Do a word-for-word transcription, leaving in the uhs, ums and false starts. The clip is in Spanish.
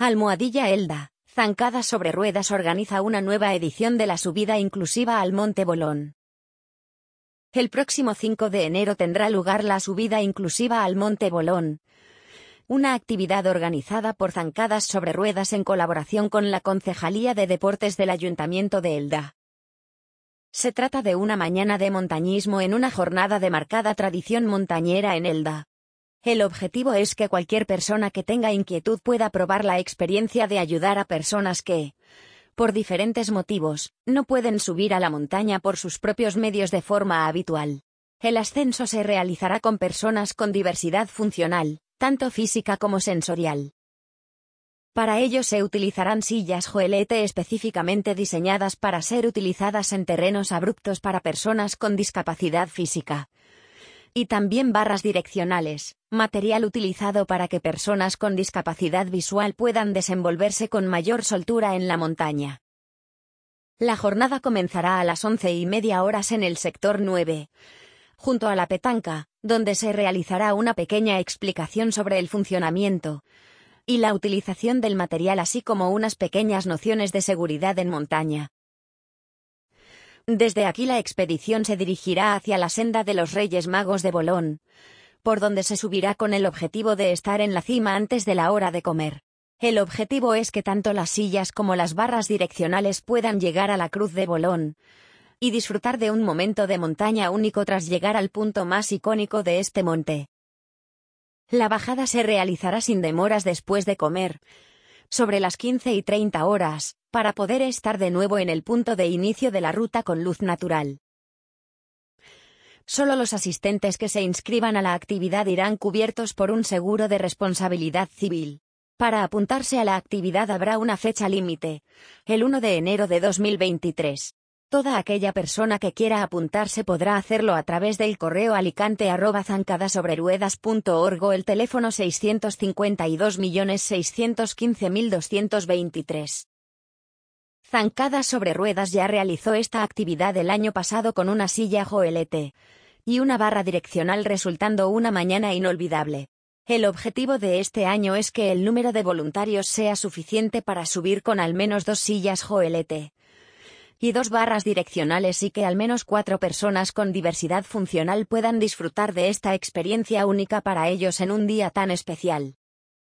Almohadilla Elda, Zancadas sobre Ruedas organiza una nueva edición de la subida inclusiva al Monte Bolón. El próximo cinco de enero tendrá lugar la subida inclusiva al Monte Bolón, una actividad organizada por Zancadas sobre Ruedas en colaboración con la Concejalía de Deportes del Ayuntamiento de Elda. Se trata de una mañana de montañismo en una jornada de marcada tradición montañera en Elda. El objetivo es que cualquier persona que tenga inquietud pueda probar la experiencia de ayudar a personas que, por diferentes motivos, no pueden subir a la montaña por sus propios medios de forma habitual. El ascenso se realizará con personas con diversidad funcional, tanto física como sensorial. Para ello se utilizarán sillas joelete específicamente diseñadas para ser utilizadas en terrenos abruptos para personas con discapacidad física. Y también barras direccionales, material utilizado para que personas con discapacidad visual puedan desenvolverse con mayor soltura en la montaña. La jornada comenzará a las once y media horas en el sector nueve, junto a la petanca, donde se realizará una pequeña explicación sobre el funcionamiento y la utilización del material, así como unas pequeñas nociones de seguridad en montaña. Desde aquí la expedición se dirigirá hacia la senda de los Reyes Magos de Bolón, por donde se subirá con el objetivo de estar en la cima antes de la hora de comer. El objetivo es que tanto las sillas como las barras direccionales puedan llegar a la Cruz de Bolón y disfrutar de un momento de montaña único tras llegar al punto más icónico de este monte. La bajada se realizará sin demoras después de comer, sobre las quince y treinta horas, para poder estar de nuevo en el punto de inicio de la ruta con luz natural. Solo los asistentes que se inscriban a la actividad irán cubiertos por un seguro de responsabilidad civil. Para apuntarse a la actividad habrá una fecha límite, el uno de enero de dos mil veintitrés. Toda aquella persona que quiera apuntarse podrá hacerlo a través del correo alicante arroba zancadasobreruedas punto org o el teléfono seiscientos cincuenta y dos millones seiscientos quince mil doscientos veintitrés. Zancadas sobre Ruedas ya realizó esta actividad el año pasado con una silla joelete y una barra direccional, resultando una mañana inolvidable. El objetivo de este año es que el número de voluntarios sea suficiente para subir con al menos dos sillas joelete y dos barras direccionales, y que al menos cuatro personas con diversidad funcional puedan disfrutar de esta experiencia única para ellos en un día tan especial.